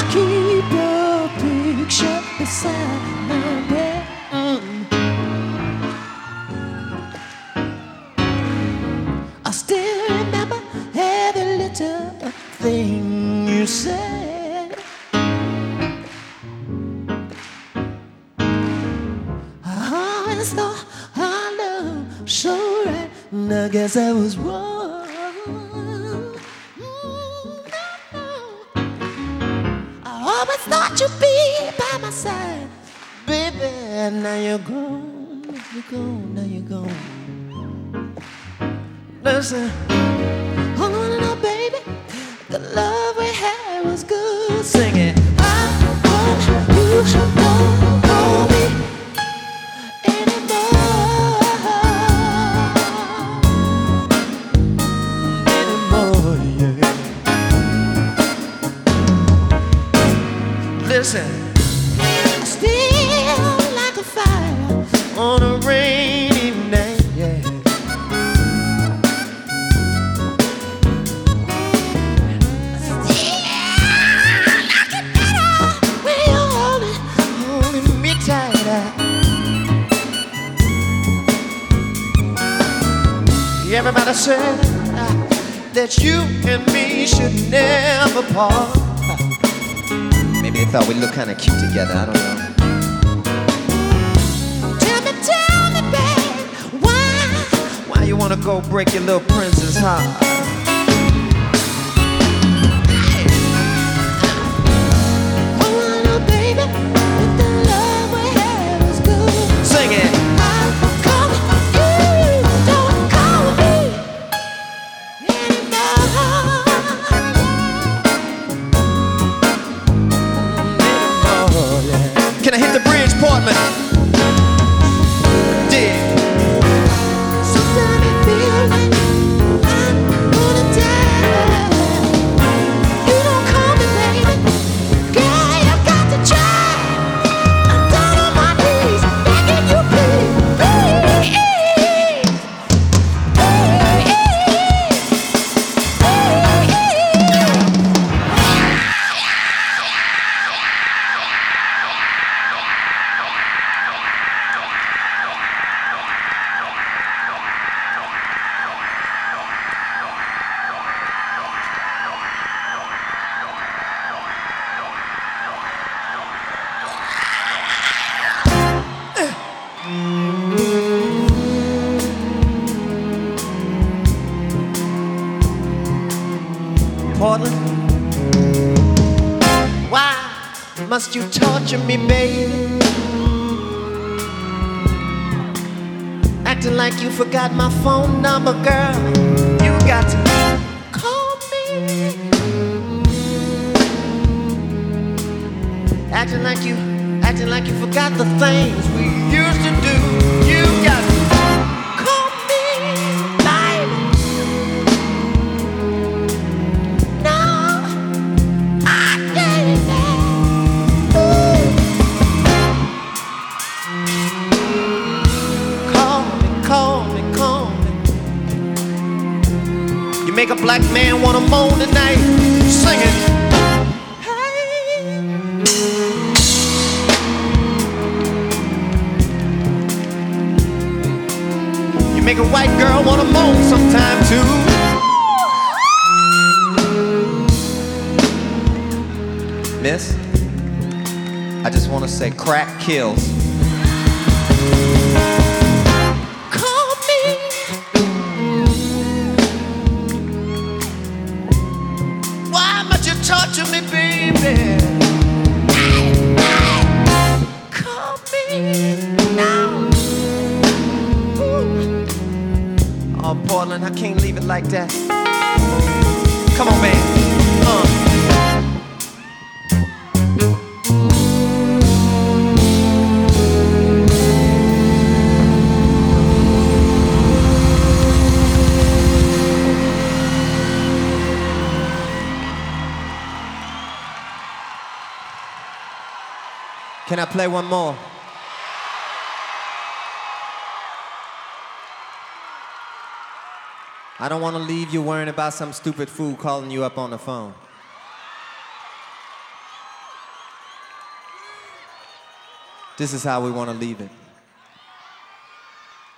keep your picture beside my bed. I still remember every little thing you said. I always thought our love so right, and I guess I was wrong. I always thought you'd be by my side, baby. Now you're gone, you're gone, now you're gone. Listen, all I wanna know, baby, the love we had was good. Sing it. I want you to don't call me anymore, yeah. Listen, still like a fire on a rainy night, yeah. Everybody said that you and me should never part. Maybe they thought we looked kind of cute together, I don't know. Tell me, babe, why you wanna go break your little prince's heart? Oh, no, baby, if the love we had was good. Sing it. Can I hit the bridge, Portland? Dig. Sometimes I feel like I'm gonna die. You don't call me, baby. Girl, you got to try. I'm down on my knees, begging you, please. Portland, why must you torture me, baby? Acting like you forgot my phone number, girl. You got to call me. Acting like you forgot the things we used to do. You got to call me, baby. No, I can't. Call me. You make a black man wanna moan tonight. Sing it. Make a white girl wanna moan sometime too. Miss, I just wanna say crack kills. Call me. Why must you torture me, baby? Call me now. Oh, Portland, I can't leave it like that. Come on, man. Can I play one more? I don't want to leave you worrying about some stupid fool calling you up on the phone. This is how we want to leave it.